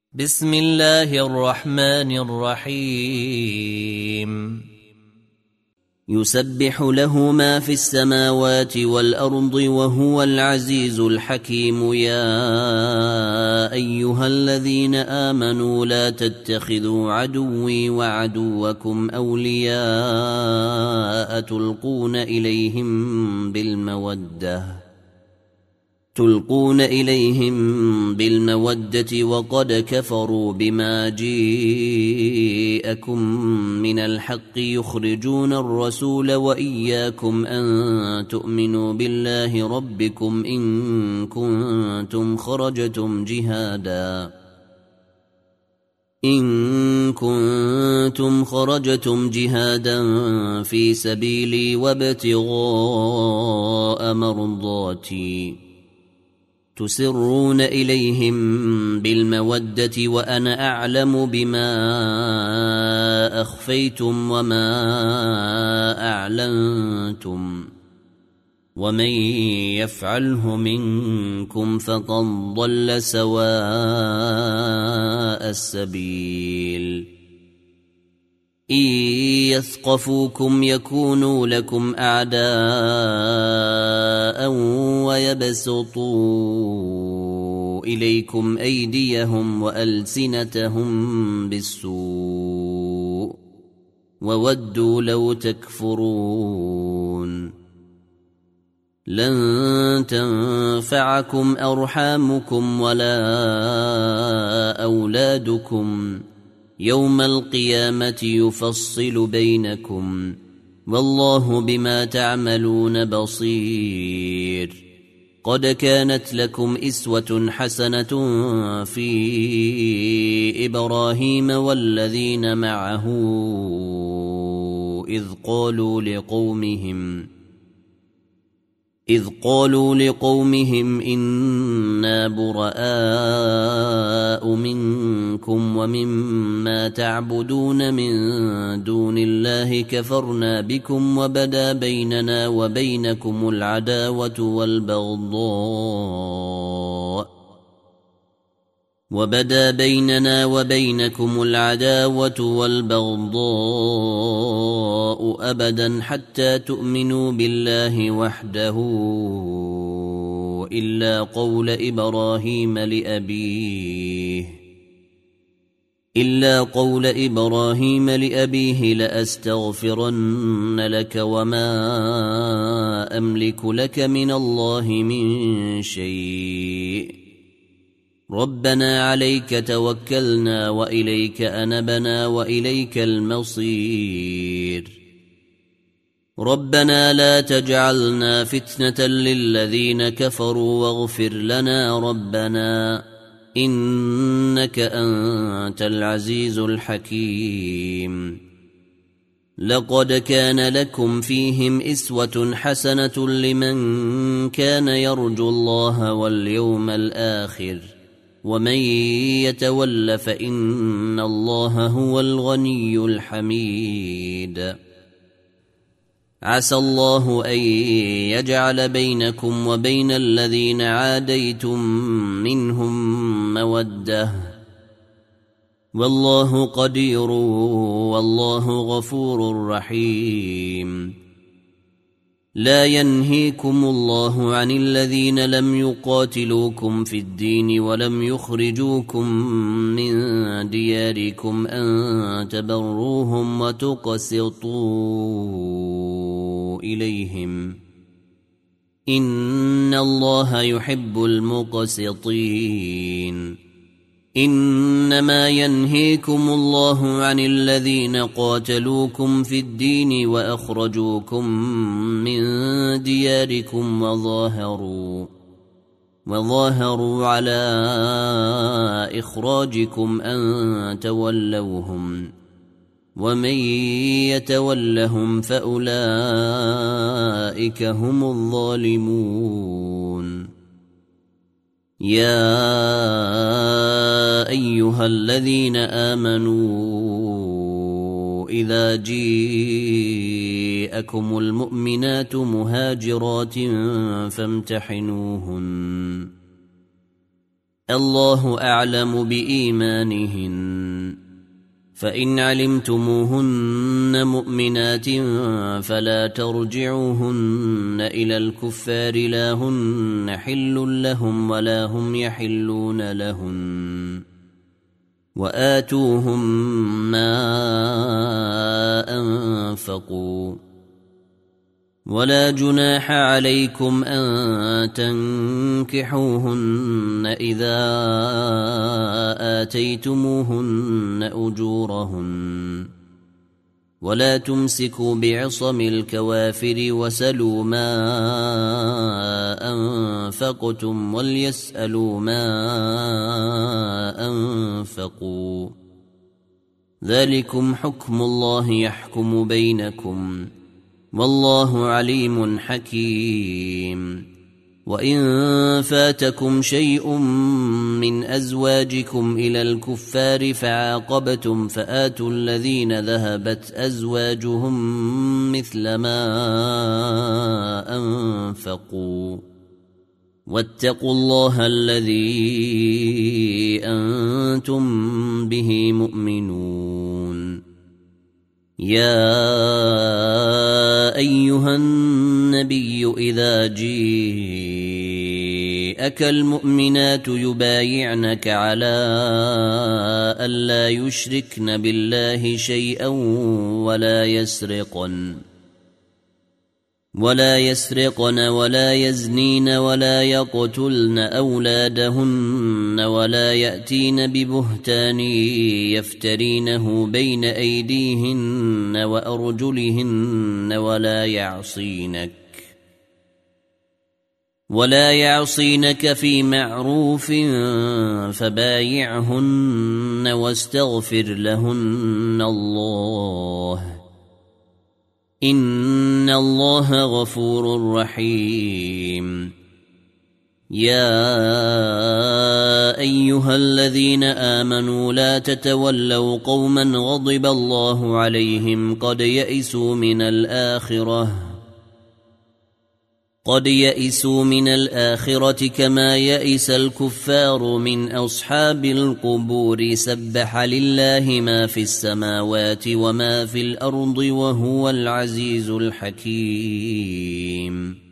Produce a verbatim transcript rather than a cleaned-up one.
بسم الله الرحمن الرحيم يسبح له ما في السماوات والأرض وهو العزيز الحكيم. يا أيها الذين آمنوا لا تتخذوا عدوي وعدوكم أولياء تلقون إليهم بالمودة تلقون إليهم بالمودة وقد كفروا بما جيءكم من الحق يخرجون الرسول وإياكم أن تؤمنوا بالله ربكم إن كنتم خرجتم جهادا إن كنتم خرجتم جهادا في سبيلي وابتغاء مرضاتي تسرون إليهم بالمودة وأنا أعلم بما أخفيتم وما أعلنتم ومن يفعله منكم فقد ضل سواء السبيل. إن يثقفوكم يكونوا لكم أعداء ويبسطوا إليكم أيديهم وألسنتهم بالسوء وودوا لو تكفرون. لن تنفعكم أرحامكم ولا أولادكم يوم القيامة يفصل بينكم والله بما تعملون بصير. قد كانت لكم إسوة حسنة في إبراهيم والذين معه إذ قالوا لقومهم إذ قالوا لقومهم إنا براء منكم ومما تعبدون من دون الله كفرنا بكم وبدا بيننا وبينكم العداوة والبغضاء وبدا بيننا وبينكم العداوة والبغضاء أبدا حتى تؤمنوا بالله وحده إلا قول إبراهيم لأبيه إلا قول إبراهيم لأبيه لأستغفرن لك وما أملك لك من الله من شيء ربنا عليك توكلنا وإليك أنبنا وإليك المصير. ربنا لا تجعلنا فتنة للذين كفروا واغفر لنا ربنا إنك أنت العزيز الحكيم. لقد كان لكم فيهم إسوة حسنة لمن كان يرجو الله واليوم الآخر ومن يتول فإن الله هو الغني الحميد. عسى الله أن يجعل بينكم وبين الذين عاديتم منهم مودة والله قدير والله غفور رحيم. لا ينهيكم الله عن الذين لم يقاتلوكم في الدين ولم يخرجوكم من دياركم أن تبروهم وتقسطوا إليهم إن الله يحب المقسطين. إنما ينهيكم الله عن الذين قاتلوكم في الدين وأخرجوكم من دياركم وظاهروا وظاهروا على إخراجكم أن تولوهم ومن يتولهم فأولئك هم الظالمون. يا أيها الذين آمنوا إذا جاءكم المؤمنات مهاجرات فامتحنوهن الله أعلم بإيمانهن فإن علمتموهن مؤمنات فلا ترجعوهن إلى الكفار لا هن حل لهم ولا هم يحلون لهن وآتوهم ما أنفقوا ولا جناح عليكم أن تنكحوهن إذا آتيتموهن أجورهن ولا تمسكوا بعصم الكوافر وسلوا ما أنفقتم وليسألوا ما أنفقوا ذلكم حكم الله يحكم بينكم والله عليم حكيم وإن فاتكم شيء من أزواجكم إلى الكفار فعاقبتم فآتوا الذين ذهبت أزواجهم مثل ما أنفقوا واتقوا الله الذي أنتم به مؤمنون يا أيها النبي إذا جاءك المؤمنات يبايعنك على ألا يشركن بالله شيئا ولا يسرقن ولا يسرقن ولا يزنين ولا يقتلن أولادهن ولا يأتين ببهتان يفترينه بين أيديهن وأرجلهن ولا يعصينك ولا يعصينك في معروف فبايعهن واستغفر لهن الله إن الله غفور رحيم يا أيها الذين آمنوا لا تتولوا قوما غضب الله عليهم قد يئسوا من الآخرة قد يئسوا من الآخرة كما يئس الكفار من أصحاب القبور سبح لله ما في السماوات وما في الأرض وهو العزيز الحكيم